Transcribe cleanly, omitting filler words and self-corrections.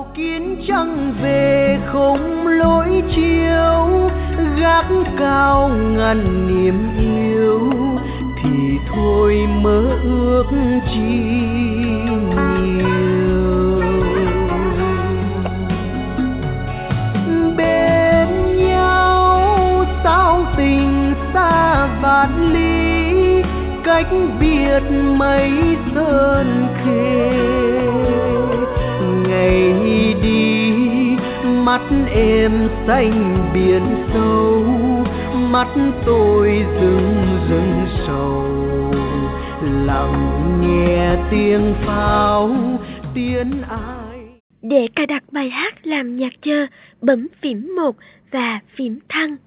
kiến trăng về không lối chiếu, gác cao ngàn niềm yêu thì thôi mơ ước chi nhiều. Bên nhau sao tình xa vạn ly, cách biệt mấy sơn khê. Ngày đi mắt em xanh biển sâu, mắt tôi rừng rừng sầu, lặng nghe tiếng pháo tiếng ai. Để cài đặt bài hát làm nhạc chờ, bấm phím 1 và phím thăng.